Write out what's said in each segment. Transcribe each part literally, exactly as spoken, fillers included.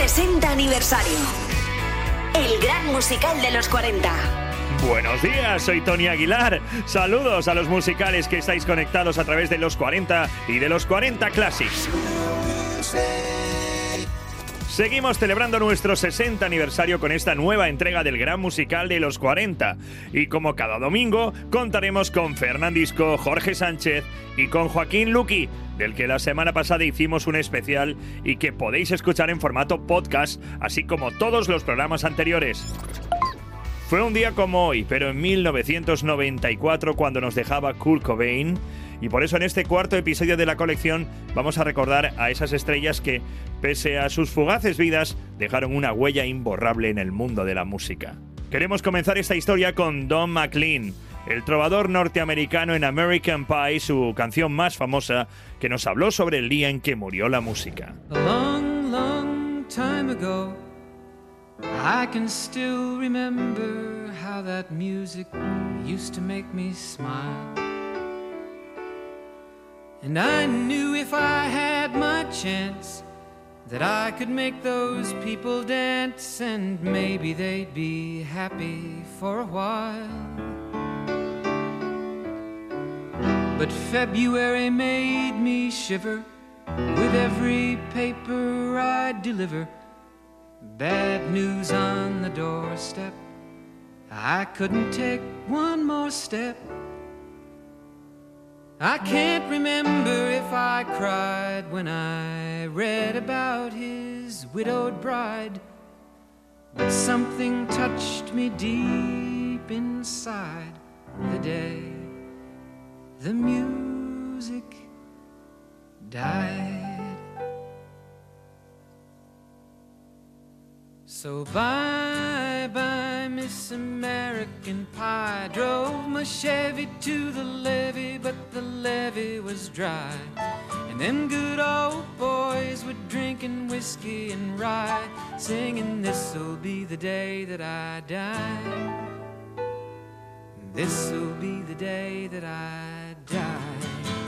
sesenta aniversario. El gran musical de los cuarenta. Buenos días, soy Tony Aguilar. Saludos a los musicales que estáis conectados a través de los cuarenta y de los cuarenta Classics. Seguimos celebrando nuestro sesenta aniversario con esta nueva entrega del gran musical de los cuarenta. Y como cada domingo, contaremos con Fernán Disco, Jorge Sánchez y con Joaquín Luqui, del que la semana pasada hicimos un especial y que podéis escuchar en formato podcast, así como todos los programas anteriores. Fue un día como hoy, pero en mil novecientos noventa y cuatro, cuando nos dejaba Kurt Cobain, y por eso en este cuarto episodio de la colección vamos a recordar a esas estrellas que, pese a sus fugaces vidas, dejaron una huella imborrable en el mundo de la música. Queremos comenzar esta historia con Don McLean, el trovador norteamericano en American Pie, su canción más famosa, que nos habló sobre el día en que murió la música. A long, long time ago, I can still remember how that music used to make me smile. And I knew if I had my chance that I could make those people dance, and maybe they'd be happy for a while. But February made me shiver with every paper I deliver. Bad news on the doorstep, I couldn't take one more step. I can't remember if I cried when I read about his widowed bride, but something touched me deep inside the day the music died. So bye bye Miss American Pie. Drove my Chevy to the levee, but the levee was dry. And them good old boys were drinking whiskey and rye, singing this'll be the day that I die. This'll be the day that I die.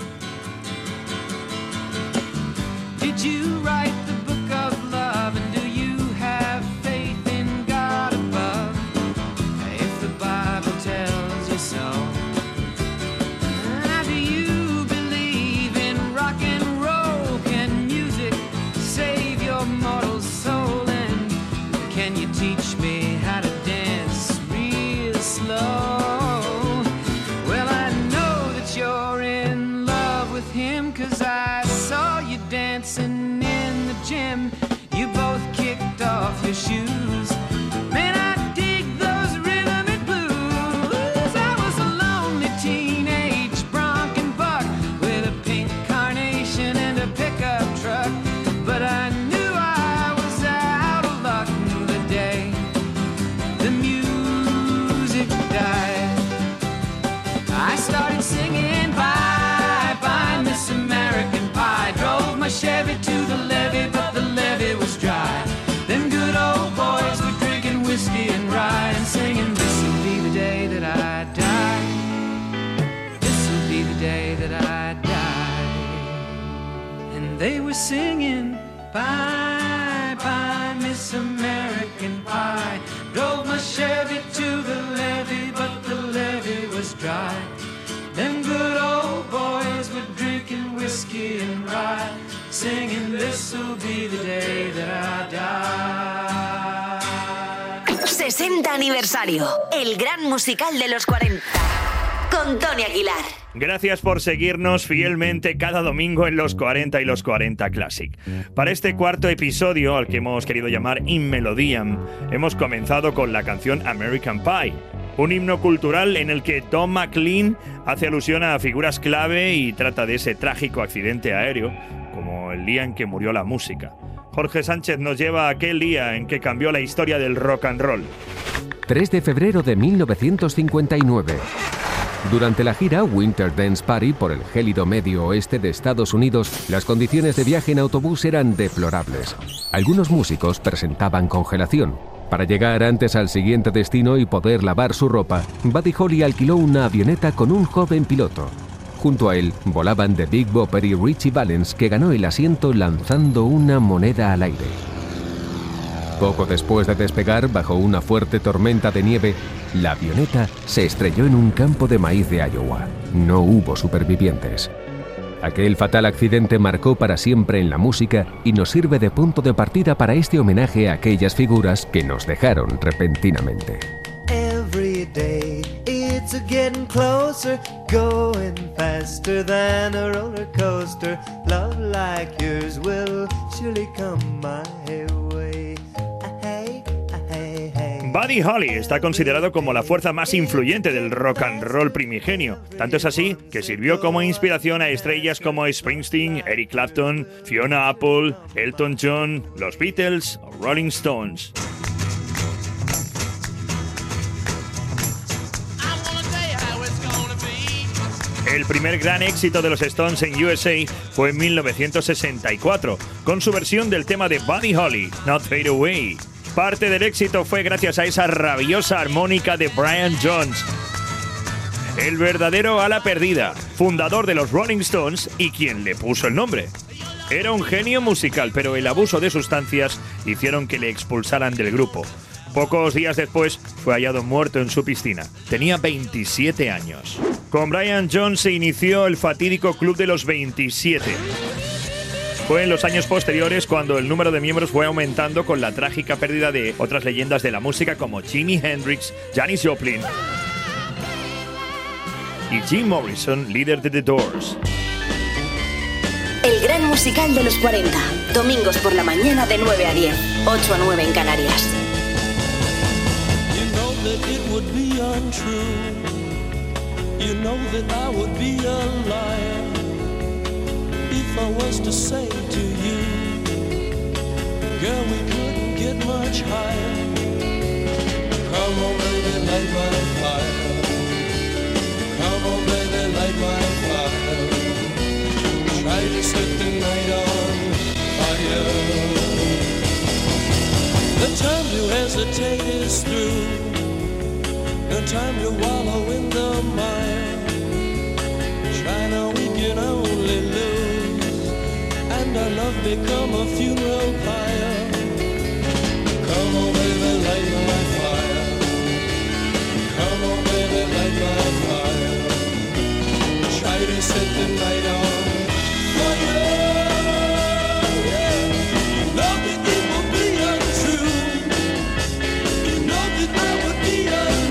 Did you write the book of love, and do you have faith in God above? If the Bible tells you so. Now, do you believe in rock and roll? Can music save your mortal soul? And can you teach me how to dance real slow? Well, I know that you're in love with him, 'cause I saw you dancing in the gym. You both kicked off your shoes. Man, I dig those rhythmic blues. I was a lonely teenage bronc and buck with a pink carnation and a pickup truck, but I knew I was out of luck the day the music died. I started singing bye bye Miss American Pie. Drove my Chevy to the levee, but the levee was dry. Them good old boys were drinking whiskey and rye, and singing this'll be the day that I die. This'll be the day that I die. And they were singing bye bye Miss American Pie. Drove my Chevy to the levee, but the levee was dry. Them good old boys were drinking whiskey and rye, singing this'll be the day that I die. sesenta aniversario. El gran musical de los cuarenta. Con Tony Aguilar. Gracias por seguirnos fielmente cada domingo en los cuarenta y los cuarenta Classic. Para este cuarto episodio, al que hemos querido llamar In Melodiam, hemos comenzado con la canción American Pie, un himno cultural en el que Don McLean hace alusión a figuras clave y trata de ese trágico accidente aéreo, como el día en que murió la música. Jorge Sánchez nos lleva a aquel día en que cambió la historia del rock and roll. tres de febrero de mil novecientos cincuenta y nueve. Durante la gira Winter Dance Party por el gélido medio oeste de Estados Unidos, las condiciones de viaje en autobús eran deplorables. Algunos músicos presentaban congelación. Para llegar antes al siguiente destino y poder lavar su ropa, Buddy Holly alquiló una avioneta con un joven piloto. Junto a él volaban The Big Bopper y Richie Valens, que ganó el asiento lanzando una moneda al aire. Poco después de despegar, bajo una fuerte tormenta de nieve, la avioneta se estrelló en un campo de maíz de Iowa. No hubo supervivientes. Aquel fatal accidente marcó para siempre en la música y nos sirve de punto de partida para este homenaje a aquellas figuras que nos dejaron repentinamente. Every day it's a getting closer, going faster than a roller coaster. Love like yours will surely come my way. Hey, hey, hey. Buddy Holly está considerado como la fuerza más influyente del rock and roll primigenio. Tanto es así que sirvió como inspiración a estrellas como Springsteen, Eric Clapton, Fiona Apple, Elton John, los Beatles o Rolling Stones. El primer gran éxito de los Stones en U S A fue en mil novecientos sesenta y cuatro, con su versión del tema de Buddy Holly, Not Fade Away. Parte del éxito fue gracias a esa rabiosa armónica de Brian Jones, el verdadero ala perdida, fundador de los Rolling Stones y quien le puso el nombre. Era un genio musical, pero el abuso de sustancias hicieron que le expulsaran del grupo. Pocos días después fue hallado muerto en su piscina. Tenía veintisiete años. Con Brian Jones se inició el fatídico Club de los veintisiete. Fue en los años posteriores cuando el número de miembros fue aumentando con la trágica pérdida de otras leyendas de la música como Jimi Hendrix, Janis Joplin y Jim Morrison, líder de The Doors. El gran musical de los cuarenta. Domingos por la mañana de nueve a diez, ocho a nueve en Canarias. That it would be untrue. You know that I would be a liar if I was to say to you, girl, we couldn't get much higher. Come on, baby, light my fire. Come on, baby, light my fire. Try to set the night on fire. The time to hesitate is through. No time to wallow in the mire. Try now, we can only lose, and our love become a funeral pyre. Come on, baby, light my fire. Come on, baby, light my fire. Try to set the night on fire. You know that it will be untrue. You know that I would be a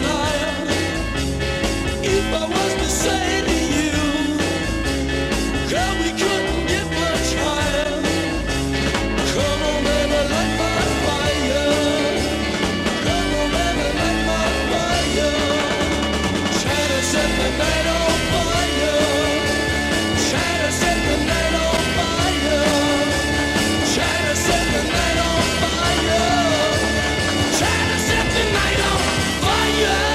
if I was to say to you, girl, we couldn't get much higher. Come on, baby, light my fire. Come on, baby, light my fire. Try to set the night on fire. Try to set the night on fire. Try to set the night on fire. Try to set the night on fire.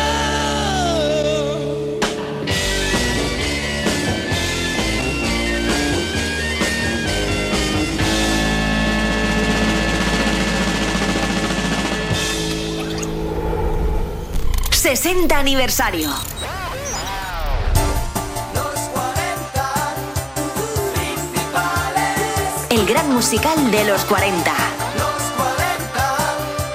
sesenta aniversario. Los cuarenta principales. El gran musical de los cuarenta. Los cuarenta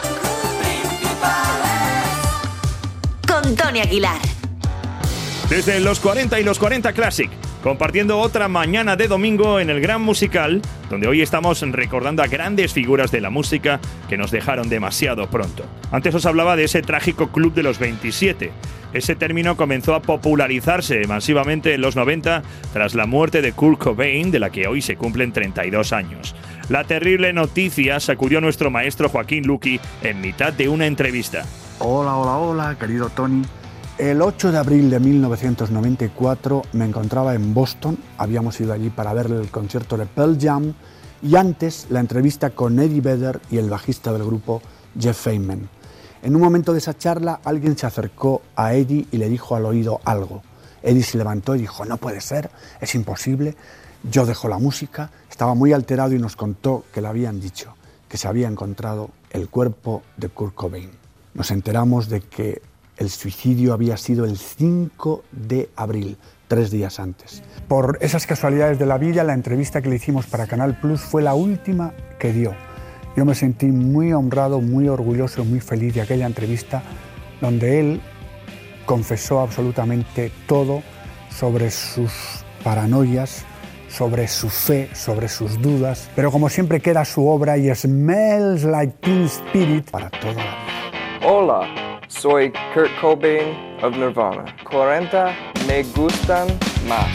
principales. Con Tony Aguilar. Desde los cuarenta y los cuarenta Classic, compartiendo otra mañana de domingo en el Gran Musical, donde hoy estamos recordando a grandes figuras de la música que nos dejaron demasiado pronto. Antes os hablaba de ese trágico Club de los veintisiete. Ese término comenzó a popularizarse masivamente en los noventa tras la muerte de Kurt Cobain, de la que hoy se cumplen treinta y dos años. La terrible noticia sacudió a nuestro maestro Joaquín Luqui en mitad de una entrevista. Hola, hola, hola, querido Tony. El ocho de abril de mil novecientos noventa y cuatro me encontraba en Boston, habíamos ido allí para ver el concierto de Pearl Jam y antes la entrevista con Eddie Vedder y el bajista del grupo Jeff Feynman. En un momento de esa charla alguien se acercó a Eddie y le dijo al oído algo. Eddie se levantó y dijo, no puede ser, es imposible, yo dejo la música, estaba muy alterado y nos contó que le habían dicho que se había encontrado el cuerpo de Kurt Cobain. Nos enteramos de que el suicidio había sido el cinco de abril, tres días antes. Por esas casualidades de la vida, la entrevista que le hicimos para Canal Plus fue la última que dio. Yo me sentí muy honrado, muy orgulloso, muy feliz de aquella entrevista donde él confesó absolutamente todo sobre sus paranoias, sobre su fe, sobre sus dudas, pero como siempre queda su obra y Smells Like Teen Spirit para toda la vida. Hola, soy Kurt Cobain of Nirvana. cuarenta me gustan más.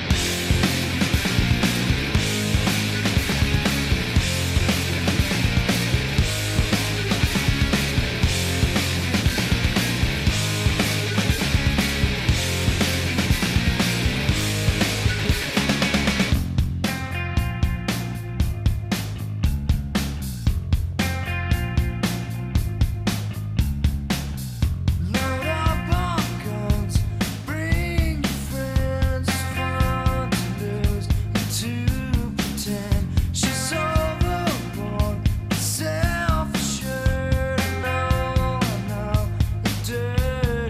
Load up on guns, bring your friends, fun to lose and to pretend she's overboard, self-assured, no, no, a dirty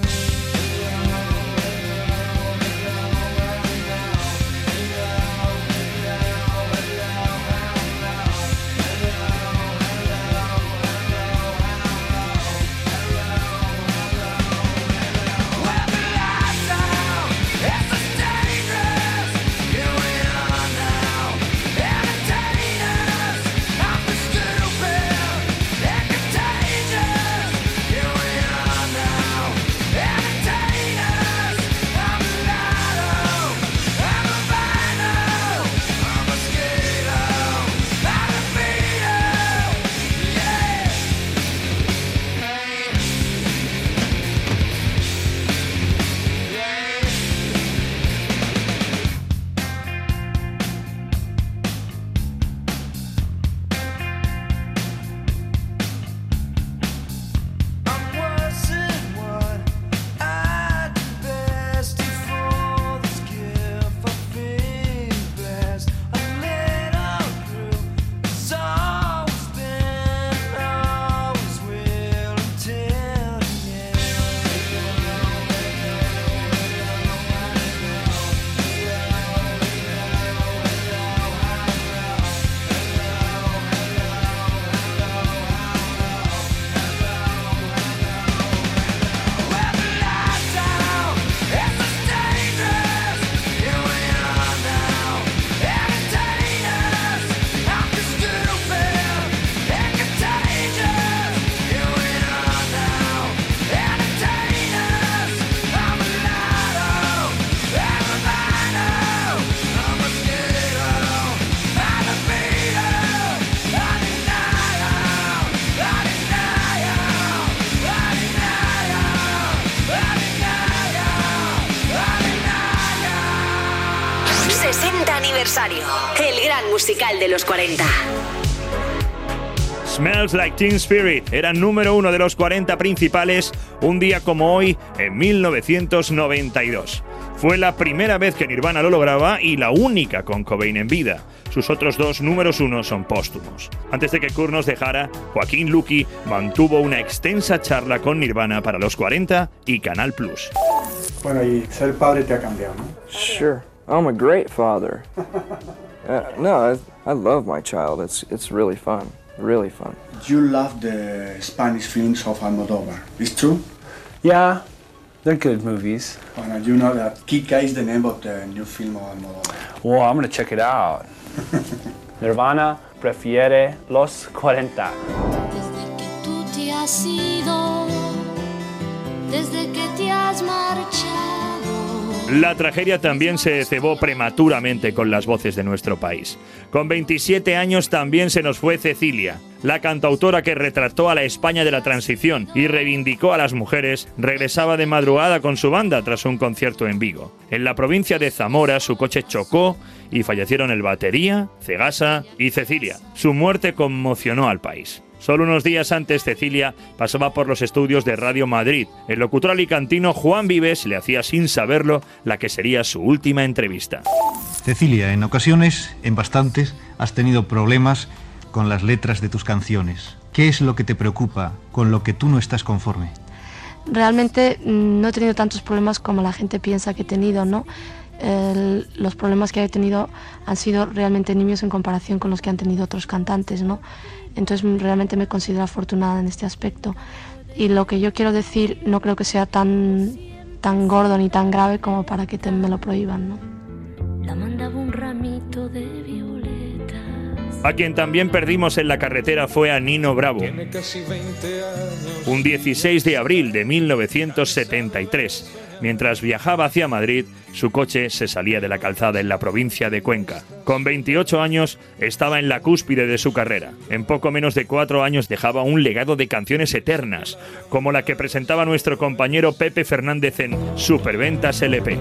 sesenta aniversario. El gran musical de los cuarenta. Smells Like Teen Spirit era número uno de los cuarenta principales un día como hoy en mil novecientos noventa y dos. Fue la primera vez que Nirvana lo lograba y la única con Cobain en vida. Sus otros dos números uno son póstumos. Antes de que Kurt nos dejara, Joaquín Luqui mantuvo una extensa charla con Nirvana para los cuarenta y Canal Plus. Bueno, y ser padre te ha cambiado, ¿no? Sure, I'm a great father. uh, no, I, I love my child. It's it's really fun, really fun. You love the Spanish films of Almodóvar. It's true? Yeah, they're good movies. Bueno, you know that Kika is the name of the new film of Almodóvar. Well, I'm gonna check it out. Nirvana prefiere los cuarenta. Desde que tú te has ido, desde que te has marchado. La tragedia también se cebó prematuramente con las voces de nuestro país. Con veintisiete años también se nos fue Cecilia. La cantautora que retrató a la España de la transición y reivindicó a las mujeres regresaba de madrugada con su banda tras un concierto en Vigo. En la provincia de Zamora su coche chocó y fallecieron el batería, Cegasa y Cecilia. Su muerte conmocionó al país. Solo unos días antes, Cecilia pasaba por los estudios de Radio Madrid. El locutor alicantino Juan Vives le hacía sin saberlo la que sería su última entrevista. Cecilia, en ocasiones, en bastantes, has tenido problemas con las letras de tus canciones. ¿Qué es lo que te preocupa, con lo que tú no estás conforme? Realmente no he tenido tantos problemas como la gente piensa que he tenido, ¿no? el, los problemas que he tenido han sido realmente nimios en comparación con los que han tenido otros cantantes, ¿no? Entonces realmente me considero afortunada en este aspecto. Y lo que yo quiero decir no creo que sea tan, tan gordo ni tan grave como para que te, me lo prohíban, ¿no? La mandaba un ramito de violetas. A quien también perdimos en la carretera fue a Nino Bravo. Tiene casi veinte años. Un dieciséis de abril de mil novecientos setenta y tres. Mientras viajaba hacia Madrid, su coche se salía de la calzada en la provincia de Cuenca. Con veintiocho años, estaba en la cúspide de su carrera. En poco menos de cuatro años dejaba un legado de canciones eternas, como la que presentaba nuestro compañero Pepe Fernández en Superventas L P.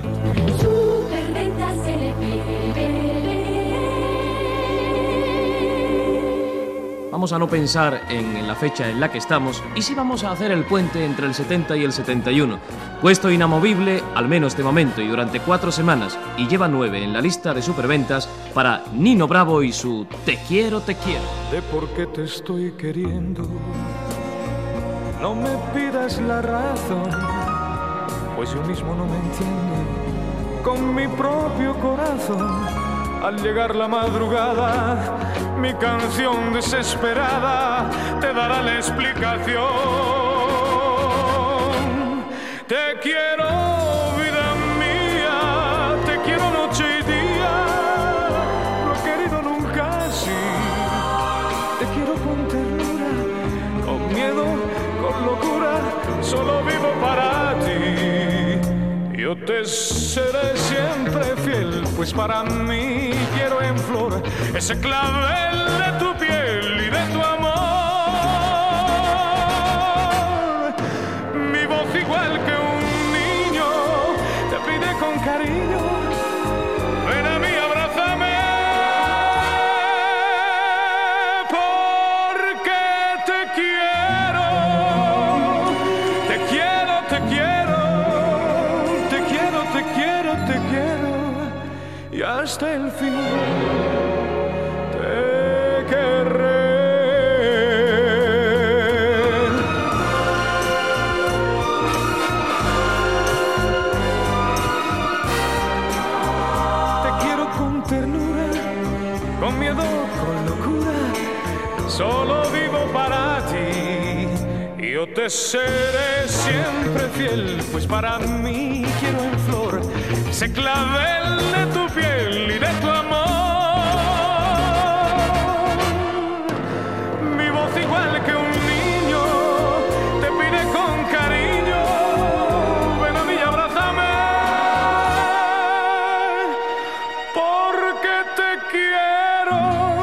Vamos a no pensar en, en la fecha en la que estamos y sí vamos a hacer el puente entre el setenta y el setenta y uno. Puesto inamovible, al menos de momento y durante cuatro semanas, y lleva nueve en la lista de superventas para Nino Bravo y su Te quiero, te quiero. De por qué te estoy queriendo, no me pidas la razón, pues yo mismo no me entiendo con mi propio corazón. Al llegar la madrugada, mi canción desesperada te dará la explicación. Te quiero, vida mía, te quiero noche y día, no he querido nunca así. Te quiero con ternura, con miedo, con locura, solo vivo para ti. Yo te seré siempre fiel, pues para mí quiero en flor ese clavel de tu piel y de tu amor. Mi voz igual que un niño te pide con cariño, ven a mí, abrázame, porque te quiero, te quiero, te quiero. Te quiero, te quiero, y hasta el fin te querré. Te quiero con ternura, con miedo, con locura, solo vivo para ti. Yo te seré siempre fiel, pues para mí quiero en flor ese clavel de tu piel y de tu amor. Mi voz igual que un niño te pide con cariño, ven a mí y abrázame, porque te quiero,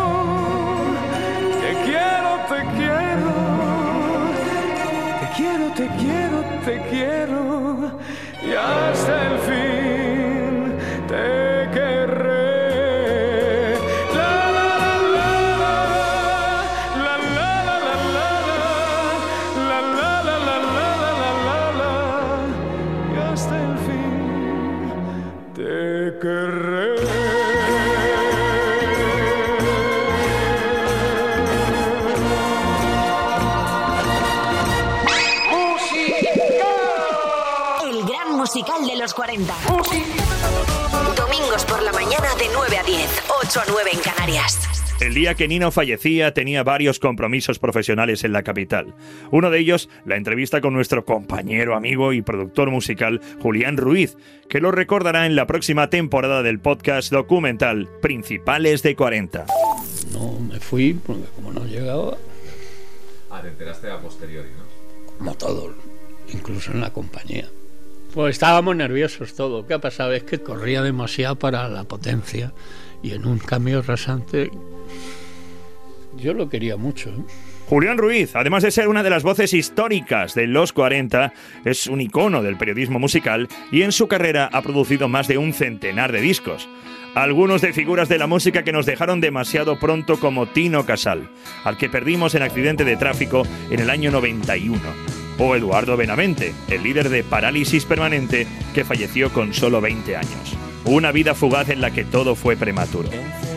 te quiero, te quiero. Te quiero, te quiero, te quiero, y hasta el fin te querré. La la la la la la la la la la la la la la la, y hasta el fin te querré. Musical de los cuarenta. Domingos por la mañana de nueve a diez, ocho a nueve en Canarias. El día que Nino fallecía tenía varios compromisos profesionales en la capital. Uno de ellos, la entrevista con nuestro compañero, amigo y productor musical Julián Ruiz, que lo recordará en la próxima temporada del podcast documental Principales de cuarenta. No me fui porque como no llegaba... Ah, te enteraste a posteriori, ¿no? Como todo, incluso en la compañía. Pues estábamos nerviosos todo. ¿Qué ha pasado? Es que corría demasiado para la potencia y en un cambio rasante yo lo quería mucho, ¿eh? Julián Ruiz, además de ser una de las voces históricas de los cuarenta, es un icono del periodismo musical y en su carrera ha producido más de un centenar de discos. Algunos de figuras de la música que nos dejaron demasiado pronto, como Tino Casal, al que perdimos en accidente de tráfico en el año noventa y uno. O Eduardo Benavente, el líder de Parálisis Permanente, que falleció con solo veinte años. Una vida fugaz en la que todo fue prematuro.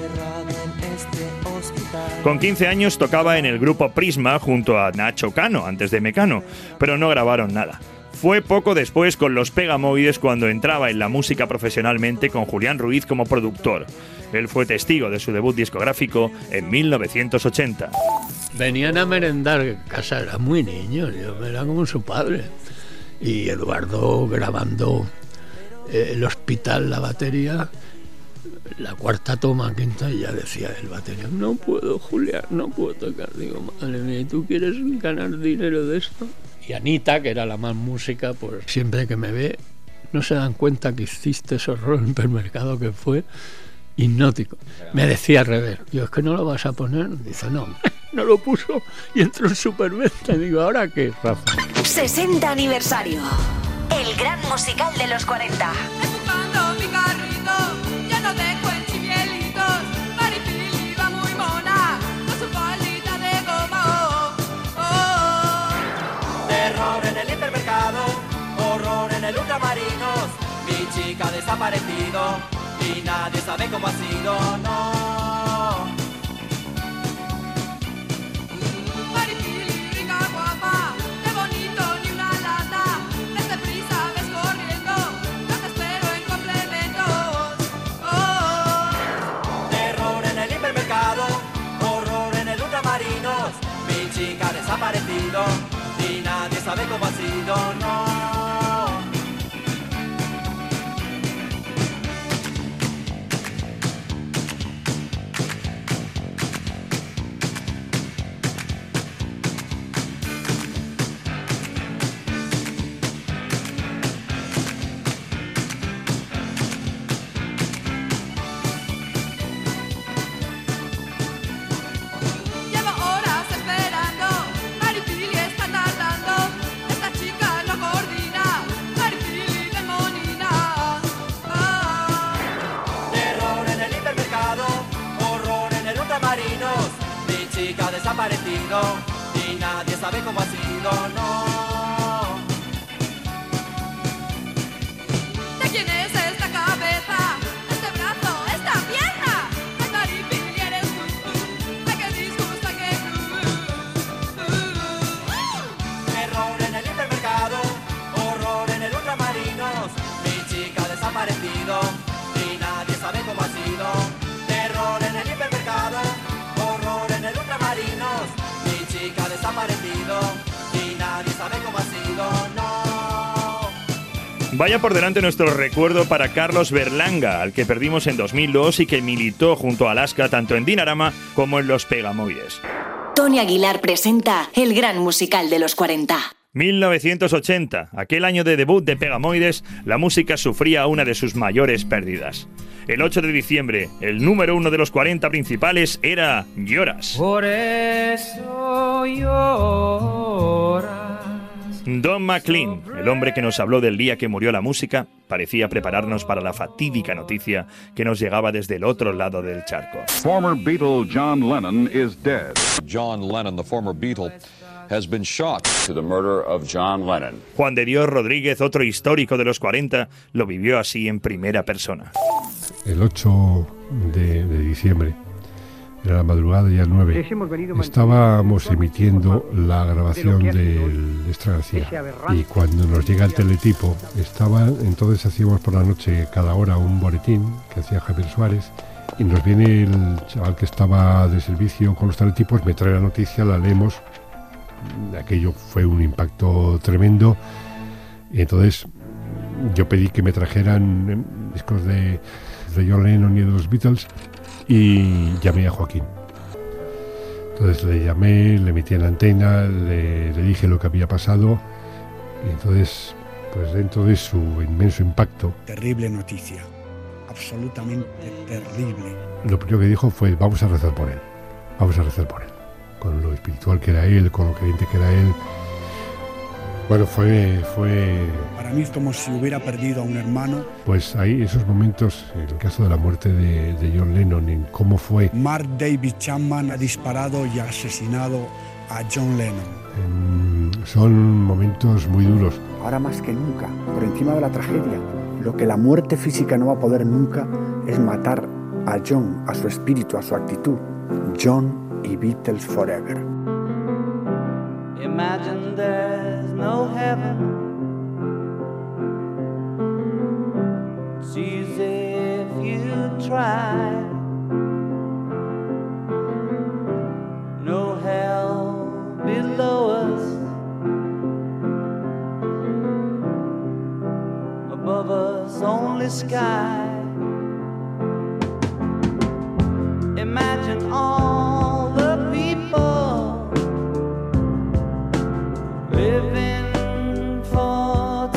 Con quince años tocaba en el grupo Prisma junto a Nacho Cano, antes de Mecano, pero no grabaron nada. Fue poco después con los Pegamoides cuando entraba en la música profesionalmente con Julián Ruiz como productor. Él fue testigo de su debut discográfico en mil novecientos ochenta. Venían a merendar en casa, era muy niño, yo era como su padre. Y Eduardo grabando eh, El Hospital, la batería, la cuarta toma, quinta, y ya decía el batería, no puedo, Julián, no puedo tocar. Digo, madre mía, ¿tú quieres ganar dinero de esto? Y Anita, que era la más música, pues siempre que me ve, no se dan cuenta que hiciste ese horror en el supermercado que fue hipnótico. Me decía al revés, yo, es que no lo vas a poner. Dice, no, no lo puso y entró en superventa. Y digo, ¿ahora qué, Rafa? sesenta aniversario. El gran musical de los cuarenta. Empujando mi carrito lleno de cuenchibielitos, Maripili iba muy mona con su faldita de goma. Oh, oh. Terror en el hipermercado, horror en el ultramarinos, mi chica ha desaparecido y nadie sabe cómo ha sido, no. Maripili, rica, guapa, qué bonito, ni una lata. Desde prisa ves corriendo, no te espero en complementos. Oh. Terror en el hipermercado, horror en el ultramarinos, mi chica ha desaparecido y nadie sabe cómo ha sido, no. Llevo horas esperando, Maripili está tardando, esta chica no coordina, Maripili demonina. Ah. Terror en el hipermercado, horror en el ultramarinos, mi chica ha desaparecido y nadie sabe cómo ha sido, no. ¿De quién es esta cabeza? Este brazo, esta pierna. Ay, Maripili, eres tú. Ay, qué disgusto, qué Terror en el hipermercado, horror en el ultramarinos, mi chica ha desaparecido y nadie sabe cómo ha sido. Terror en el hipermercado, horror en el ultramarinos, mi chica ha desaparecido y nadie sabe cómo ha sido, no. Vaya por delante nuestro recuerdo para Carlos Berlanga, al que perdimos en dos mil dos y que militó junto a Alaska tanto en Dinarama como en los Pegamoides. Tony Aguilar presenta el gran musical de los cuarenta. mil novecientos ochenta, aquel año de debut de Pegamoides, la música sufría una de sus mayores pérdidas. El ocho de diciembre, el número uno de los cuarenta principales era Lloras. Por eso lloras. Don McLean, el hombre que nos habló del día que murió la música, parecía prepararnos para la fatídica noticia que nos llegaba desde el otro lado del charco. Former Beatle John Lennon is dead. John Lennon, the former Beatle, has been shot. To the murder of John Lennon. Juan de Dios Rodríguez, otro histórico de los cuarenta, lo vivió así en primera persona. El ocho de, de diciembre, era la madrugada, ya el nueve, estábamos emitiendo la grabación del Extra García, y cuando nos llega el teletipo, estaba, entonces hacíamos por la noche cada hora un boletín que hacía Javier Suárez, y nos viene el chaval que estaba de servicio con los teletipos, me trae la noticia, la leemos, aquello fue un impacto tremendo, y entonces yo pedí que me trajeran discos de, de John Lennon y de los Beatles, y llamé a Joaquín. Entonces le llamé, le metí en la antena, le, le dije lo que había pasado, y entonces, pues dentro de su inmenso impacto, Terrible noticia, absolutamente terrible. lo primero que dijo fue: vamos a rezar por él, vamos a rezar por él, con lo espiritual que era él, con lo creyente que era él. Bueno, fue, fue... Para mí es como si hubiera perdido a un hermano. Pues ahí, esos momentos, en el caso de la muerte de, de John Lennon, en cómo fue... Mark David Chapman ha disparado y ha asesinado a John Lennon. en- son momentos muy duros. Ahora más que nunca, por encima de la tragedia, lo que la muerte física no va a poder nunca es matar a John, a su espíritu, a su actitud. John y Beatles Forever. Imagine there's no heaven try. No hell below us, above us only sky. Imagine all the people living for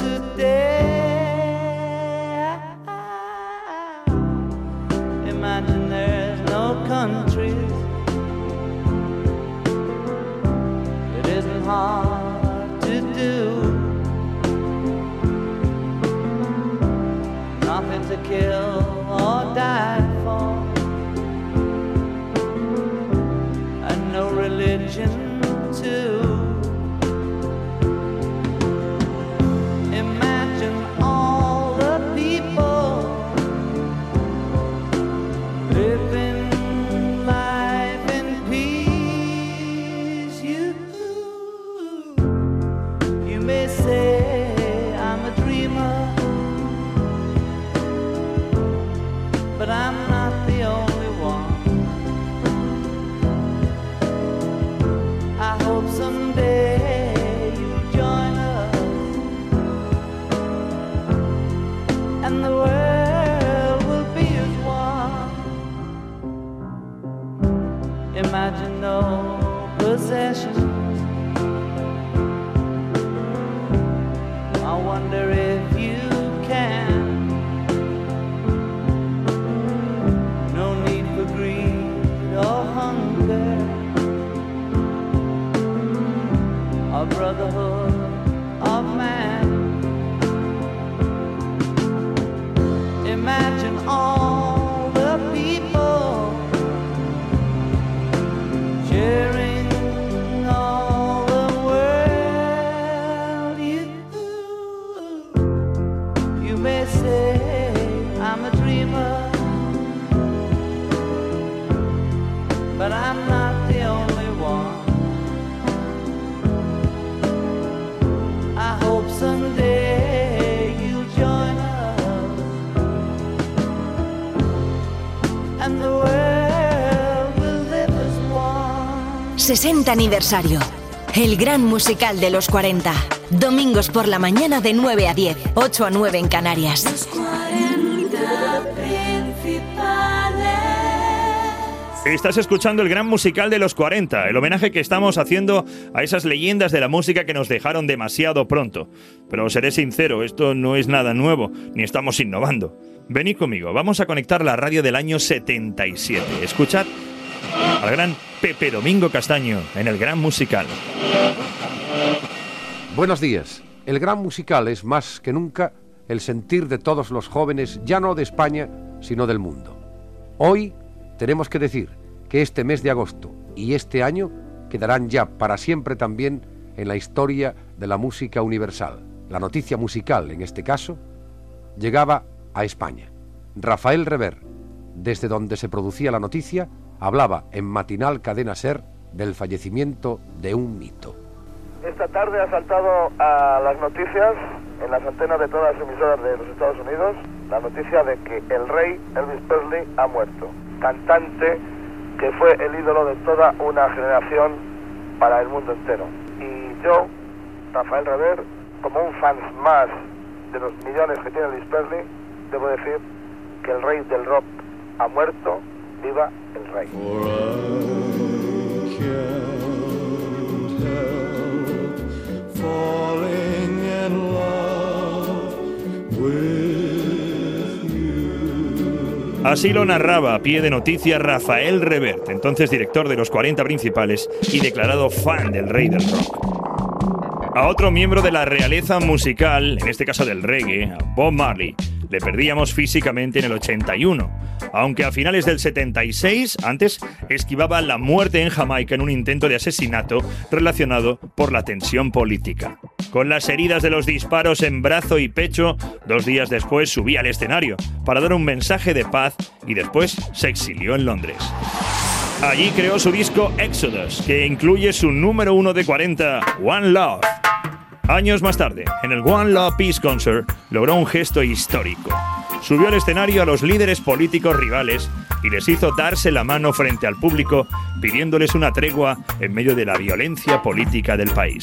today. Imagine there's no countries. It isn't hard to do. Nothing to kill or die for. And no religion too. Imagine all the people living life in peace. You, you may say I'm a dreamer, but I'm not the only one. I hope someday you'll join us, and the world will be as one. Imagine no possessions. I wonder if you can. No need for greed or hunger, a brotherhood of man. Imagine all the people sharing all the world. You, you may say I'm a dreamer, but I'm not the only one. I hope someday you'll join us, and the world will live as one. sesenta aniversario. El gran musical de los cuarenta. Domingos por la mañana de nueve a diez, ocho a nueve en Canarias. Los cuarenta principales. Estás escuchando el gran musical de los cuarenta, el homenaje que estamos haciendo a esas leyendas de la música que nos dejaron demasiado pronto. Pero seré sincero, esto no es nada nuevo, ni estamos innovando. Venid conmigo, vamos a conectar la radio del año setenta y siete. Escuchad al gran Pepe Domingo Castaño en el gran musical. Buenos días. El gran musical es más que nunca el sentir de todos los jóvenes, ya no de España, sino del mundo. Hoy tenemos que decir que este mes de agosto y este año quedarán ya para siempre también en la historia de la música universal. La noticia musical, en este caso, llegaba a España. Rafael Rever, desde donde se producía la noticia, hablaba en matinal Cadena SER del fallecimiento de un mito. Esta tarde ha saltado a las noticias en las antenas de todas las emisoras de los Estados Unidos la noticia de que el rey Elvis Presley ha muerto. Cantante que fue el ídolo de toda una generación para el mundo entero. Y yo, Rafael Rever, como un fan más de los millones que tiene Elvis Presley, debo decir que el rey del rock ha muerto. ¡Viva el rey! Falling in love with you. Así lo narraba a pie de noticia Rafael Revert, entonces director de los cuarenta principales y declarado fan del rey del rock. A otro miembro de la realeza musical, en este caso del reggae, a Bob Marley, le perdíamos físicamente en el ochenta y uno, aunque a finales del setenta y seis, antes, esquivaba la muerte en Jamaica en un intento de asesinato relacionado por la tensión política. Con las heridas de los disparos en brazo y pecho, dos días después subía al escenario para dar un mensaje de paz y después se exilió en Londres. Allí creó su disco Exodus, que incluye su número uno de cuarenta, One Love. Años más tarde, en el One Love Peace Concert, logró un gesto histórico. subió al escenario a los líderes políticos rivales y les hizo darse la mano frente al público, pidiéndoles una tregua en medio de la violencia política del país.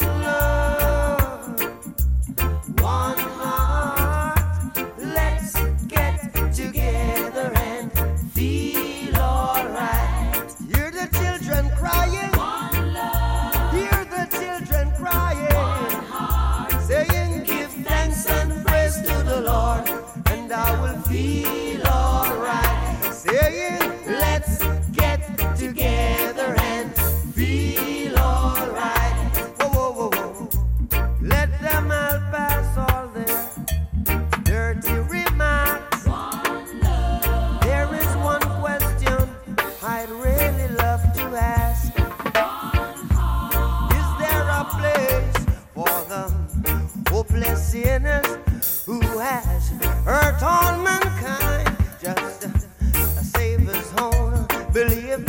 Sinners who has hurt all mankind, just to save his own belief.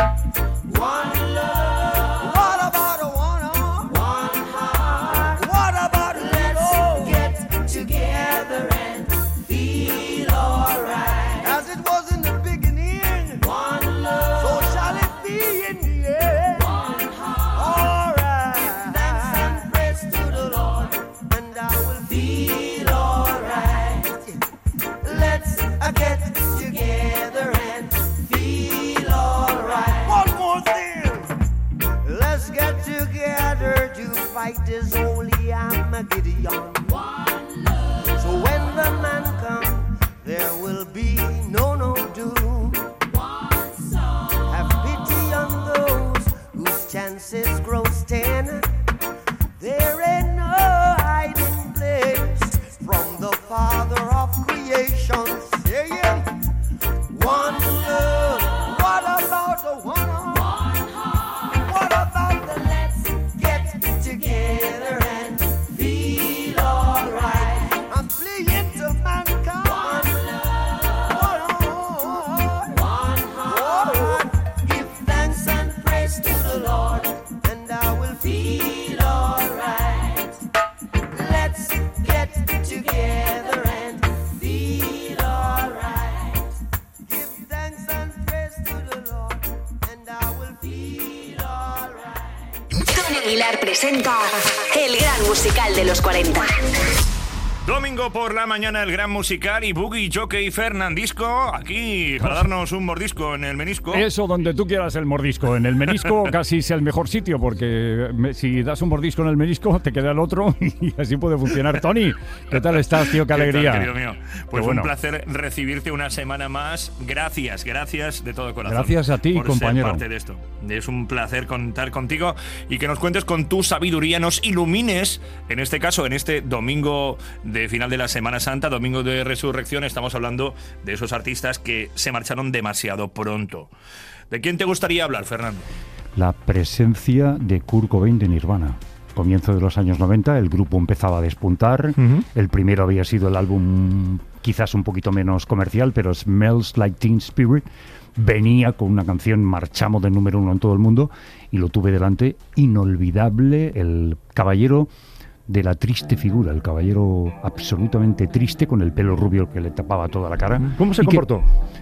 One love. What about a one arm? One heart. What about let's get together and feel alright? As it was in the beginning. One love. So shall it be in the end. One heart. Alright. Thanks and praise to the Lord. Feel alright. Let's uh, get together and feel alright. One more thing. Let's get together to fight this holy Armageddon. One love. So when the man comes, there will be no no doom. One song. Have pity on those whose chances grow ten. There ain't no hiding place from the Father of creation, saying, one love. What about the one arm? One heart. What about the let's get together and feel alright? I'm pleading to mankind. One love. One heart. One heart. Give thanks and praise to the Lord, and I will feel alright. Let's get together and feel alright. Give thanks and praise to the Lord, and I will feel alright. Tony Aguilar presenta El Gran Musical de los cuarenta. Domingo por la mañana, el gran musical y Boogie, Jockey, Fernandisco, aquí para darnos un mordisco en el menisco. Eso, donde tú quieras el mordisco. En el menisco casi es el mejor sitio, porque me, si das un mordisco en el menisco, te queda el otro y así puede funcionar. Tony, ¿qué tal estás, tío? Qué alegría. ¿Qué tal, querido mío? Pues Qué bueno. Un placer recibirte una semana más. Gracias, gracias de todo corazón. Gracias a ti, por compañero. Ser parte de esto. Es un placer contar contigo y que nos cuentes con tu sabiduría, nos ilumines, en este caso, en este domingo de final de la Semana Santa, domingo de resurrección. Estamos hablando de esos artistas que se marcharon demasiado pronto. ¿De quién te gustaría hablar, Fernando? La presencia de Kurt Cobain de Nirvana. Comienzo de los años noventa, el grupo empezaba a despuntar. Uh-huh. El primero había sido el álbum quizás un poquito menos comercial, pero Smells Like Teen Spirit venía con una canción marchamos de número uno en todo el mundo y lo tuve delante. Inolvidable, el caballero de la triste figura, el caballero absolutamente triste con el pelo rubio que le tapaba toda la cara. ¿Cómo se comportó?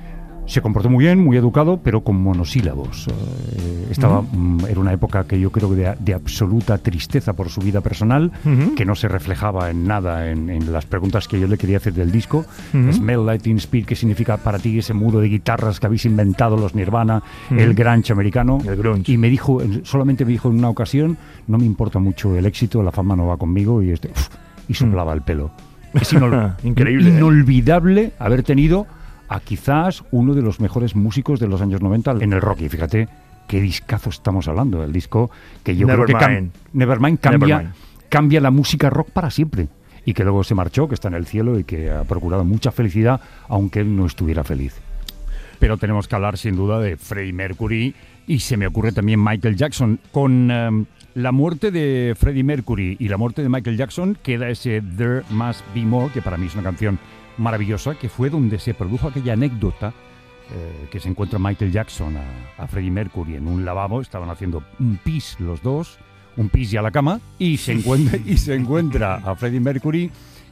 Se comportó muy bien, muy educado, pero con monosílabos. Eh, estaba, uh-huh. Era una época que yo creo que de, de absoluta tristeza por su vida personal, uh-huh. que no se reflejaba en nada en, en las preguntas que yo le quería hacer del disco. Uh-huh. Smell Like Teen Spirit, ¿qué significa para ti ese mundo de guitarras que habéis inventado los Nirvana, uh-huh. el grunge americano? El grunge. Y me dijo, solamente me dijo en una ocasión, no me importa mucho el éxito, la fama no va conmigo, y, este, uf, y soplaba uh-huh. el pelo. Es inol- Increíble. Inolvidable ¿eh? haber tenido a quizás uno de los mejores músicos de los años noventa en el rock. Y fíjate qué discazo estamos hablando, el disco que yo Nevermind. creo que cam- Nevermind cambia, Nevermind. cambia la música rock para siempre. Y que luego se marchó, que está en el cielo y que ha procurado mucha felicidad, aunque él no estuviera feliz. Pero tenemos que hablar sin duda de Freddie Mercury y se me ocurre también Michael Jackson. Con um, la muerte de Freddie Mercury y la muerte de Michael Jackson queda ese There Must Be More, que para mí es una canción maravillosa, que fue donde se produjo aquella anécdota eh, que se encuentra Michael Jackson a, a Freddie Mercury en un lavabo. Estaban haciendo un pis los dos, un pis y a la cama, y se encuentra, y se encuentra a Freddie Mercury,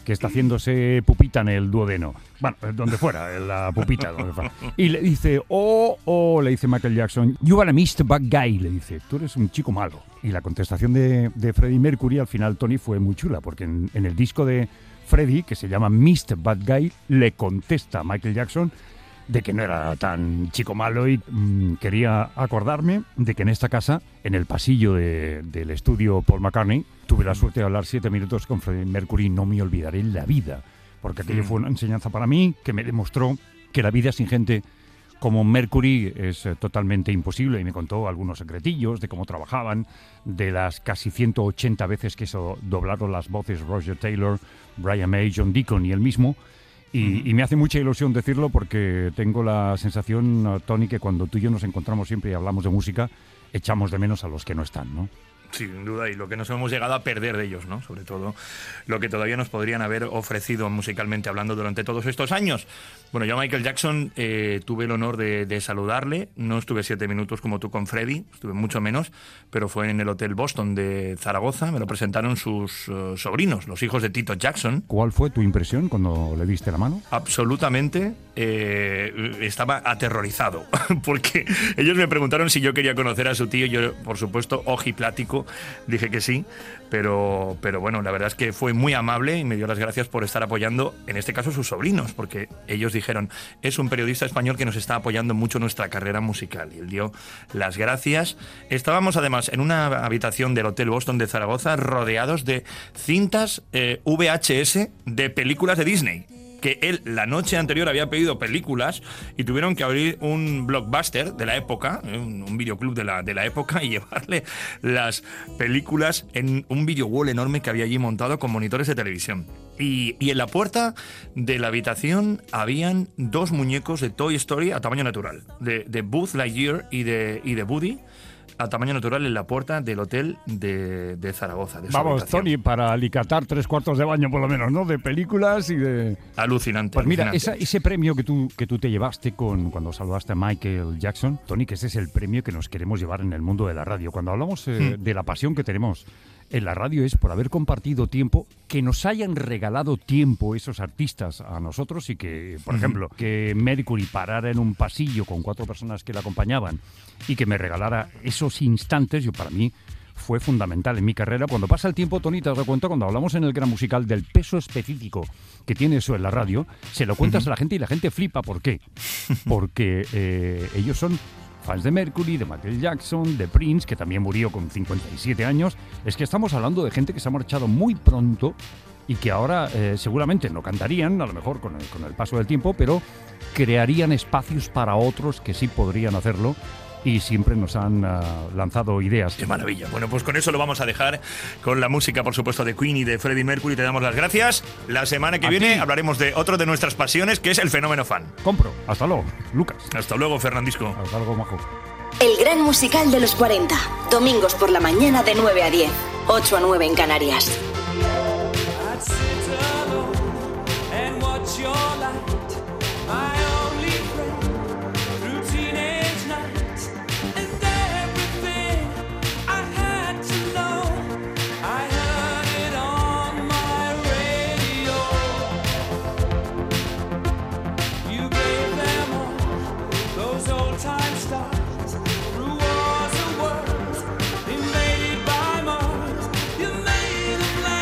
que está haciéndose pupita en el duodeno. Bueno, donde fuera, en la pupita. Donde fuera. Y le dice, oh, oh, le dice Michael Jackson, you are a mister Bad Guy, le dice, tú eres un chico malo. Y la contestación de, de Freddie Mercury al final, Tony, fue muy chula, porque en, en el disco de Freddie, que se llama mister Bad Guy, le contesta a Michael Jackson de que no era tan chico malo y mmm, quería acordarme de que en esta casa, en el pasillo de, del estudio Paul McCartney, tuve la suerte de hablar siete minutos con Freddie Mercury y no me olvidaré en la vida, porque aquello fue una enseñanza para mí que me demostró que la vida sin gente como Mercury es eh, totalmente imposible, y me contó algunos secretillos de cómo trabajaban, de las casi ciento ochenta veces que eso doblaron las voces Roger Taylor, Brian May, John Deacon y él mismo. Y, y me hace mucha ilusión decirlo porque tengo la sensación, Tony, que cuando tú y yo nos encontramos siempre y hablamos de música, echamos de menos a los que no están, ¿no? Sin duda, y lo que nos hemos llegado a perder de ellos, ¿no? Sobre todo lo que todavía nos podrían haber ofrecido musicalmente hablando durante todos estos años. Bueno, yo a Michael Jackson eh, tuve el honor de, de saludarle. No estuve siete minutos como tú con Freddie, estuve mucho menos, pero fue en el Hotel Boston de Zaragoza. Me lo presentaron sus uh, sobrinos, los hijos de Tito Jackson. ¿Cuál fue tu impresión cuando le diste la mano? Absolutamente, eh, estaba aterrorizado, porque ellos me preguntaron si yo quería conocer a su tío. Yo, por supuesto, ojiplático, dije que sí, pero, pero bueno, la verdad es que fue muy amable y me dio las gracias por estar apoyando, en este caso, sus sobrinos, porque ellos dijeron, es un periodista español que nos está apoyando mucho nuestra carrera musical, y él dio las gracias. Estábamos además en una habitación del Hotel Boston de Zaragoza rodeados de cintas eh, V H S de películas de Disney, que él la noche anterior había pedido películas y tuvieron que abrir un Blockbuster de la época, un, un videoclub de la, de la época, y llevarle las películas en un video wall enorme que había allí montado con monitores de televisión. Y, y en la puerta de la habitación habían dos muñecos de Toy Story a tamaño natural, de, de Buzz Lightyear y de, y de Woody, a tamaño natural en la puerta del hotel de, de Zaragoza. De Vamos, Tony, para alicatar tres cuartos de baño por lo menos, ¿no? De películas y de... Alucinante. Pues mira, alucinante. Esa, ese premio que tú, que tú te llevaste con, cuando saludaste a Michael Jackson, Tony, que ese es el premio que nos queremos llevar en el mundo de la radio. Cuando hablamos eh, hmm. de la pasión que tenemos en la radio es por haber compartido tiempo, que nos hayan regalado tiempo esos artistas a nosotros y que, por uh-huh. ejemplo, que Mercury parara en un pasillo con cuatro personas que le acompañaban y que me regalara esos instantes, yo para mí fue fundamental en mi carrera. Cuando pasa el tiempo, Tony, te das cuenta, cuando hablamos en el Gran Musical del peso específico que tiene eso en la radio, se lo cuentas uh-huh. a la gente y la gente flipa. ¿Por qué? Porque eh, ellos son fans de Mercury, de Michael Jackson, de Prince, que también murió con cincuenta y siete años. Es que estamos hablando de gente que se ha marchado muy pronto y que ahora eh, seguramente no cantarían, a lo mejor con el, con el paso del tiempo, pero crearían espacios para otros que sí podrían hacerlo. Y siempre nos han uh, lanzado ideas. ¡Qué maravilla! Bueno, pues con eso lo vamos a dejar, con la música, por supuesto, de Queen y de Freddie Mercury. Te damos las gracias. La semana que ¿A viene ti? hablaremos de otro de nuestras pasiones, que es el fenómeno fan. Compro. Hasta luego, Lucas. Hasta luego, Fernandisco. Hasta luego, Majo. El Gran Musical de los cuarenta. Domingos por la mañana de nueve a diez. ocho a nueve en Canarias. Through wars and worlds invaded by Mars, you made a plan.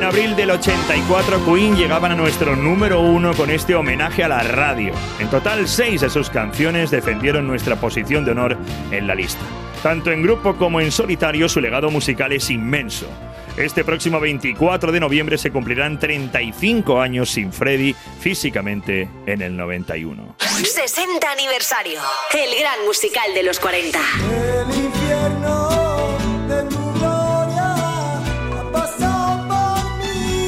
abril del ochenta y cuatro, Queen llegaban a nuestro número uno con este homenaje a la radio. En total, seis de sus canciones defendieron nuestra posición de honor en la lista. Tanto en grupo como en solitario, su legado musical es inmenso. Este próximo veinticuatro de noviembre se cumplirán treinta y cinco años sin Freddie físicamente en el noventa y uno. sesenta aniversario. El gran musical de los cuarenta. El infierno de tu gloria ha pasado por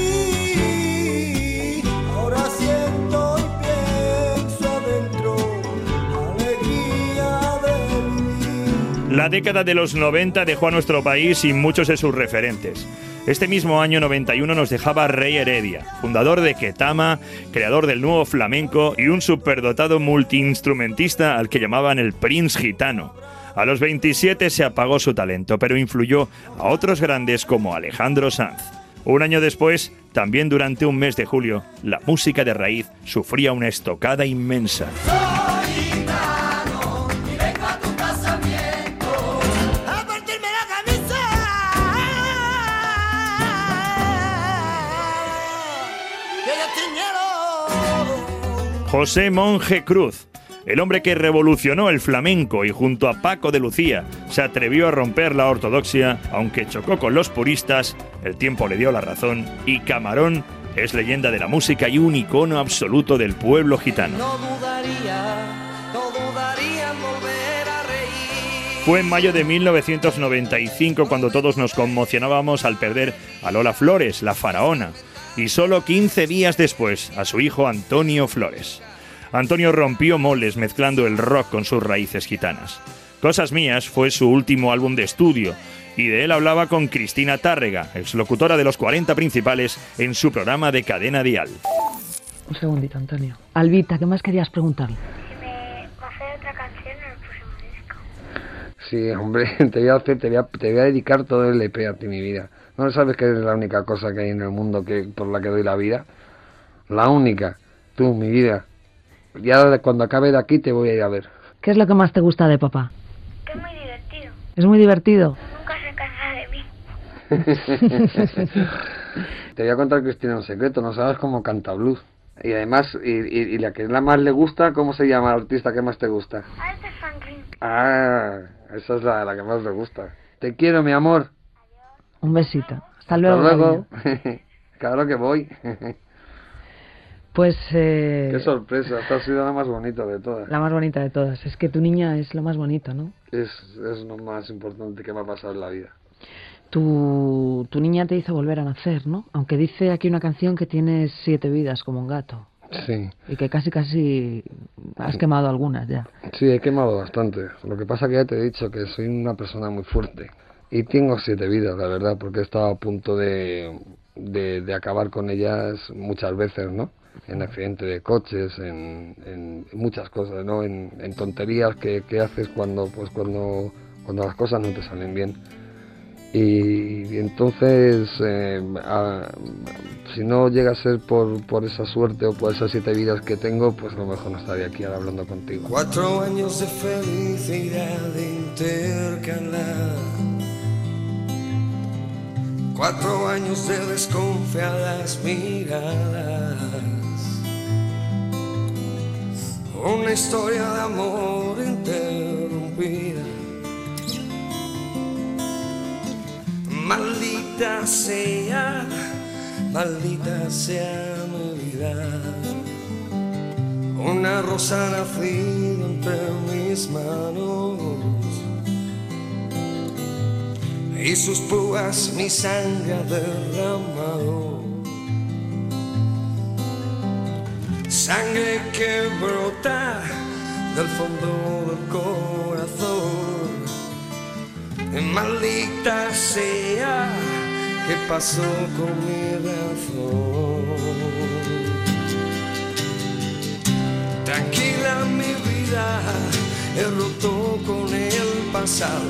mí. Ahora siento y pienso adentro alegría de vivir. La década de los noventa dejó a nuestro país sin muchos de sus referentes. Este mismo año noventa y uno nos dejaba Rey Heredia, fundador de Ketama, creador del nuevo flamenco y un superdotado multiinstrumentista al que llamaban el Prince Gitano. A los veintisiete se apagó su talento, pero influyó a otros grandes como Alejandro Sanz. Un año después, también durante un mes de julio, la música de raíz sufría una estocada inmensa. José Monje Cruz, el hombre que revolucionó el flamenco y junto a Paco de Lucía se atrevió a romper la ortodoxia, aunque chocó con los puristas, el tiempo le dio la razón y Camarón es leyenda de la música y un icono absoluto del pueblo gitano. No dudaría, no dudaría en volver a reír. Fue en mayo de mil novecientos noventa y cinco cuando todos nos conmocionábamos al perder a Lola Flores, la faraona, y solo quince días después a su hijo Antonio Flores. Antonio rompió moldes mezclando el rock con sus raíces gitanas. Cosas Mías fue su último álbum de estudio y de él hablaba con Cristina Tárrega, exlocutora de los cuarenta principales, en su programa de Cadena Dial. Un segundito, Antonio. Albita, ¿qué más querías preguntarle? Si me va a hacer otra canción en el próximo disco. Sí, hombre, te voy a hacer, te voy a, te voy a dedicar todo el E P a ti, mi vida. ¿No sabes que eres la única cosa que hay en el mundo que por la que doy la vida? La única. Tú, mi vida. Ya cuando acabe de aquí te voy a ir a ver. ¿Qué es lo que más te gusta de papá? Que es muy divertido. ¿Es muy divertido? Nunca se cansa de mí. Te voy a contar, Cristina, un secreto. No sabes cómo canta blues. Y además, y, y, y la que la más le gusta, ¿cómo se llama el artista que más te gusta? Aretha Franklin. Ah, esa es la, la que más me gusta. Te quiero, mi amor. Un besito. Hasta luego. Hasta luego. Claro que voy. Pues... Eh, Qué sorpresa. Esta ha sido la más bonita de todas. La más bonita de todas. Es que tu niña es lo más bonito, ¿no? Es, es lo más importante que me ha pasado en la vida. Tu, tu niña te hizo volver a nacer, ¿no? Aunque dice aquí una canción que tienes siete vidas como un gato. Sí. Y que casi, casi has quemado algunas ya. Sí, he quemado bastante. Lo que pasa que ya te he dicho que soy una persona muy fuerte. Y tengo siete vidas, la verdad, porque he estado a punto de, de, de acabar con ellas muchas veces, ¿no? En accidentes de coches, en, en muchas cosas, ¿no? En, en tonterías que, que haces cuando, pues cuando, cuando las cosas no te salen bien. Y, y entonces, eh, a, si no llega a ser por, por esa suerte o por esas siete vidas que tengo, pues a lo mejor no estaría aquí ahora hablando contigo. Cuatro años de felicidad intercalar, cuatro años de desconfiadas miradas, una historia de amor interrumpida. Maldita sea, maldita sea mi vida, una rosa nacida entre mis manos y sus púas mi sangre ha derramado, sangre que brota del fondo del corazón. Maldita sea, ¿qué pasó con mi razón? Tranquila mi vida, he roto con el pasado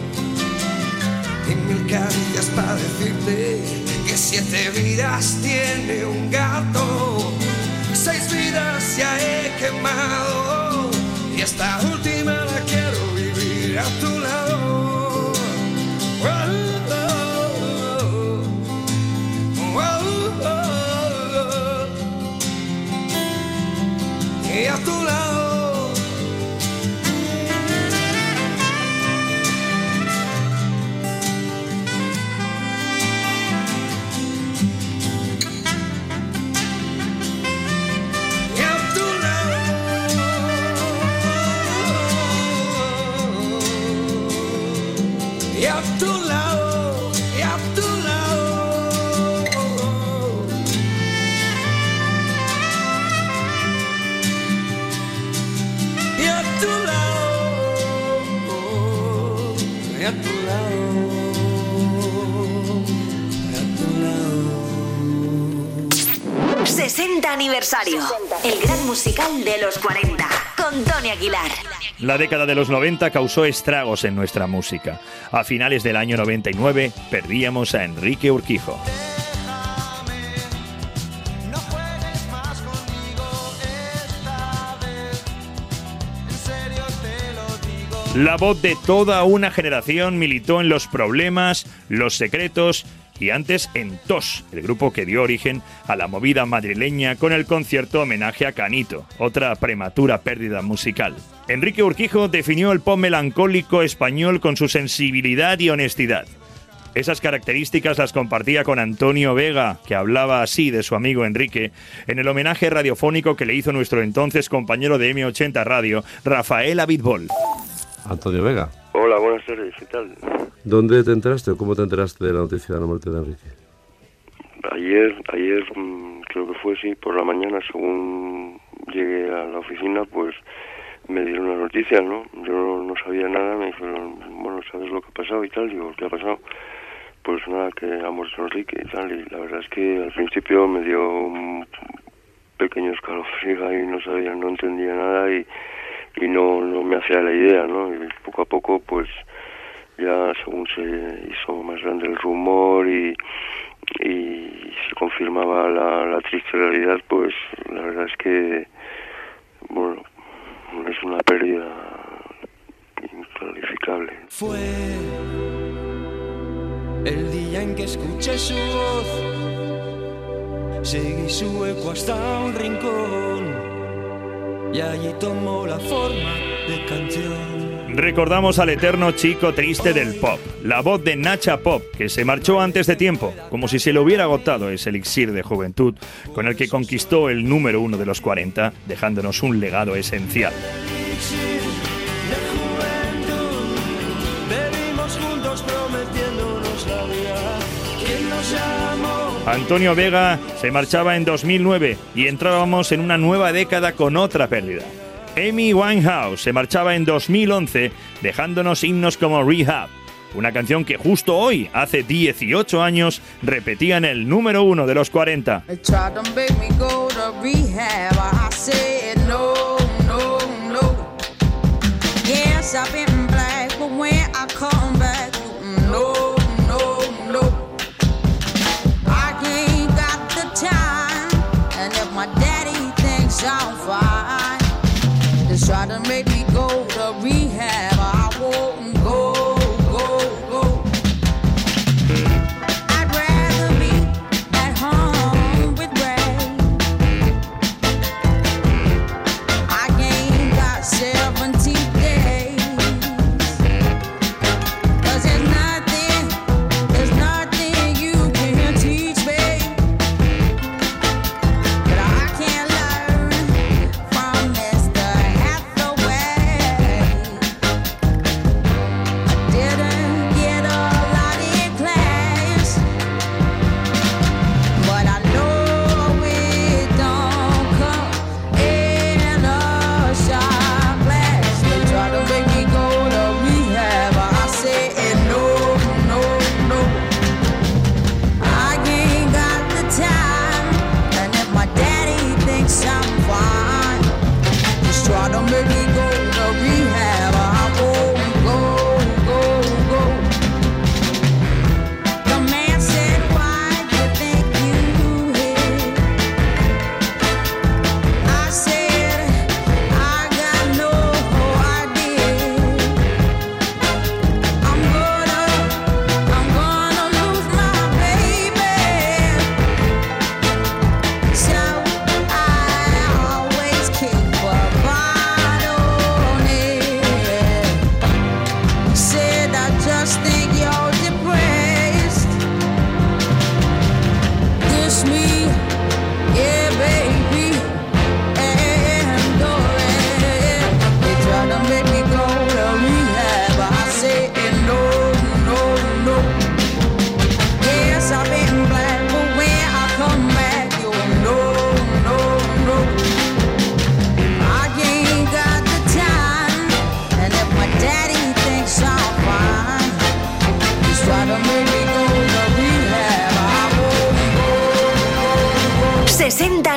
y mil caricias para decirte que siete vidas tiene un gato, seis vidas ya he quemado y esta última la quiero vivir a tu lado. Whoa, whoa, whoa. y a tu lado, y a tu lado. Y a tu lado, y a tu lado, y a tu lado. sesenta aniversario. El gran musical de los cuarenta. Con Tony Aguilar. La década de los noventa causó estragos en nuestra música. A finales del año noventa y nueve perdíamos a Enrique Urquijo. La voz de toda una generación militó en Los Problemas, Los Secretos y antes en T O S, el grupo que dio origen a la movida madrileña con el concierto homenaje a Canito, otra prematura pérdida musical. Enrique Urquijo definió el pop melancólico español con su sensibilidad y honestidad. Esas características las compartía con Antonio Vega, que hablaba así de su amigo Enrique, en el homenaje radiofónico que le hizo nuestro entonces compañero de eme ochenta Radio, Rafael Abitbol. Antonio Vega. Hola, buenas tardes, ¿qué tal? ¿Dónde te enteraste o cómo te enteraste de la noticia de la muerte de Enrique? Ayer, ayer creo que fue, sí, por la mañana, según llegué a la oficina, pues me dieron la noticia, ¿no? Yo no, no sabía nada, me dijeron, bueno, ¿sabes lo que ha pasado y tal? Digo, ¿qué ha pasado? Pues nada, que ha muerto Enrique y tal, y la verdad es que al principio me dio un pequeño escalofrío y no sabía, no entendía nada y y no, no me hacía la idea, ¿no? Y poco a poco, pues, ya según se hizo más grande el rumor y, y se confirmaba la, la triste realidad, pues, la verdad es que, bueno, es una pérdida inclarificable. Fue el día en que escuché su voz, seguí su eco hasta un rincón, y allí tomó la forma de canción. Recordamos al eterno chico triste del pop, la voz de Nacha Pop, que se marchó antes de tiempo, como si se le hubiera agotado ese elixir de juventud con el que conquistó el número uno de los cuarenta, dejándonos un legado esencial. Bebimos juntos prometiéndonos la vida. ¿Quién nos llamó? Antonio Vega se marchaba en dos mil nueve y entrábamos en una nueva década con otra pérdida. Amy Winehouse se marchaba en dos mil once, dejándonos himnos como Rehab, una canción que justo hoy, hace dieciocho años, repetía en el número uno de los cuarenta. I'm fine. They try to make me go to rehab. I won't go, go, go. I'd rather be at home with Ray. I gained about seventeen days.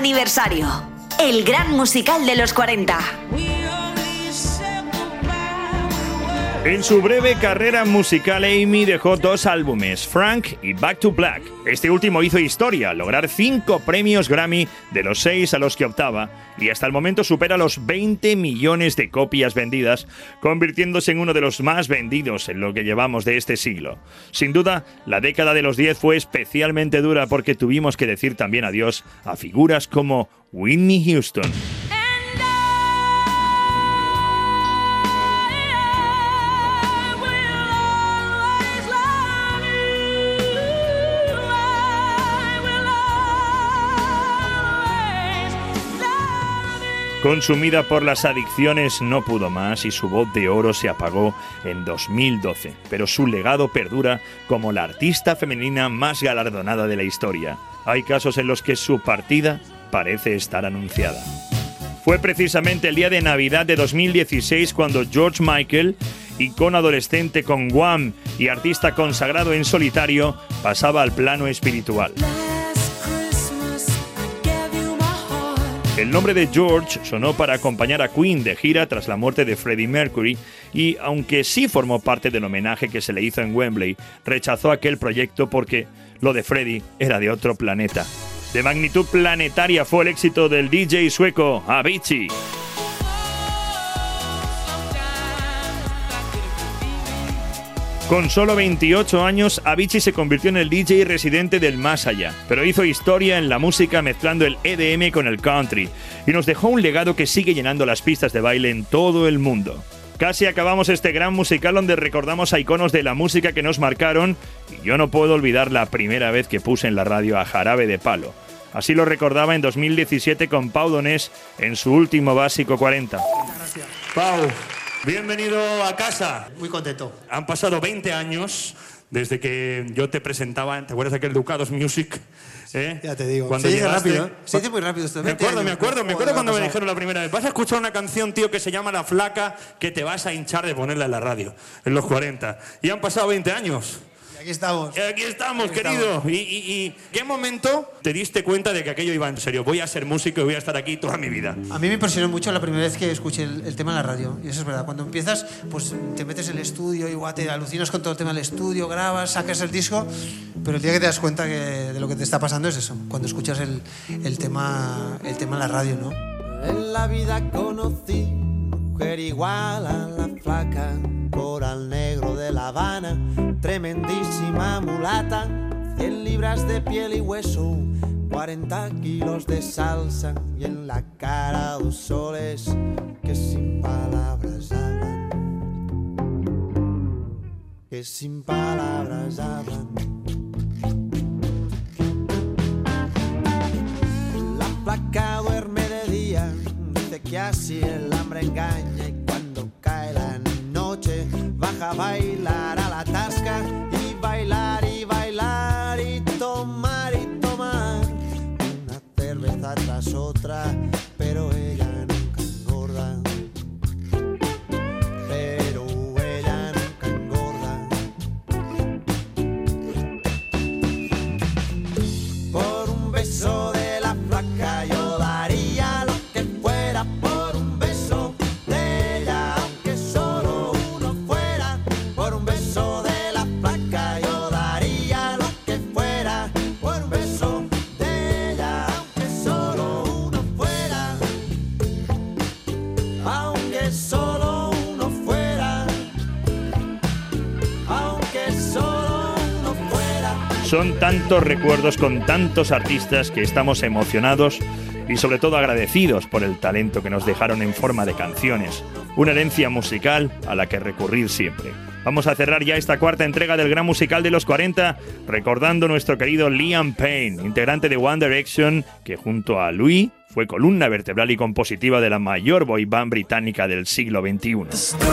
aniversario. El gran musical de los cuarenta. En su breve carrera musical, Amy dejó dos álbumes, Frank y Back to Black. Este último hizo historia, al lograr cinco premios Grammy de los seis a los que optaba, y hasta el momento supera los veinte millones de copias vendidas, convirtiéndose en uno de los más vendidos en lo que llevamos de este siglo. Sin duda, la década de los diez fue especialmente dura porque tuvimos que decir también adiós a figuras como Whitney Houston. Consumida por las adicciones, no pudo más y su voz de oro se apagó en dos mil doce, pero su legado perdura como la artista femenina más galardonada de la historia. Hay casos en los que su partida parece estar anunciada. Fue precisamente el día de Navidad de dos mil dieciséis cuando George Michael, icono adolescente con Wham y artista consagrado en solitario, pasaba al plano espiritual. El nombre de George sonó para acompañar a Queen de gira tras la muerte de Freddie Mercury y, aunque sí formó parte del homenaje que se le hizo en Wembley, rechazó aquel proyecto porque lo de Freddie era de otro planeta. De magnitud planetaria fue el éxito del D J sueco Avicii. Con solo veintiocho años, Avicii se convirtió en el D J residente del más allá, pero hizo historia en la música mezclando el E D M con el country y nos dejó un legado que sigue llenando las pistas de baile en todo el mundo. Casi acabamos este gran musical donde recordamos a iconos de la música que nos marcaron y yo no puedo olvidar la primera vez que puse en la radio a Jarabe de Palo. Así lo recordaba en dos mil diecisiete con Pau Donés en su último Básico cuarenta. Gracias. Pau, bienvenido a casa. Muy contento. Han pasado veinte años desde que yo te presentaba, ¿te acuerdas de aquel Ducados Music? ¿Eh? Ya te digo. Cuando se dice llegaste, rápido, ¿eh? Se dice muy rápido esto. Me acuerdo, me acuerdo, me acuerdo cuando me dijeron la primera vez, vas a escuchar una canción, tío, que se llama La Flaca, que te vas a hinchar de ponerla en la radio, en los cuarenta. Y han pasado veinte años. Aquí estamos. Aquí estamos, Aquí querido. estamos. ¿Y, y, y qué momento te diste cuenta de que aquello iba en serio? Voy a ser músico y voy a estar aquí toda mi vida. A mí me impresionó mucho la primera vez que escuché el, el tema en la radio. Y eso es verdad. Cuando empiezas, pues te metes en el estudio, igual te alucinas con todo el tema del estudio, grabas, sacas el disco. Pero el día que te das cuenta que de lo que te está pasando es eso. Cuando escuchas el, el, tema, el tema en la radio, ¿no? En la vida conocí mujer igual a la flaca, coral negro de La Habana, tremendísima mulata, cien libras de piel y hueso, cuarenta kilos de salsa y en la cara dos soles que sin palabras hablan, que sin palabras hablan. La flaca duerme de día, dice que así el hambre engaña y cuando cae la noche baja a bailar a la tasca y bailar y bailar y tomar y tomar una cerveza tras otra, pero ella nunca engorda, pero ella nunca engorda. Por un beso de la flaca yo daría lo que fuera, por un beso de ella, aunque solo uno fuera. Por un beso de la flaca yo daría lo que fuera, por un beso de ella, aunque solo uno fuera, aunque solo uno fuera, aunque solo uno fuera. Son tantos recuerdos con tantos artistas que estamos emocionados y sobre todo agradecidos por el talento que nos dejaron en forma de canciones, una herencia musical a la que recurrir siempre. Vamos a cerrar ya esta cuarta entrega del Gran Musical de los cuarenta recordando a nuestro querido Liam Payne, integrante de One Direction, que junto a Louis fue columna vertebral y compositiva de la mayor boy band británica del siglo veintiuno.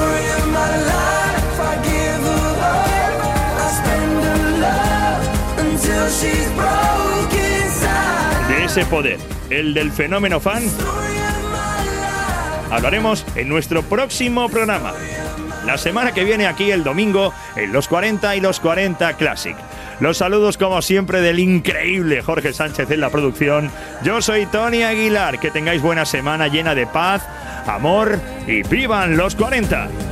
De ese poder, el del fenómeno fan, hablaremos en nuestro próximo programa. La semana que viene aquí el domingo en Los cuarenta y Los cuarenta Classic. Los saludos como siempre del increíble Jorge Sánchez en la producción. Yo soy Tony Aguilar. Que tengáis buena semana llena de paz, amor y ¡vivan los cuarenta!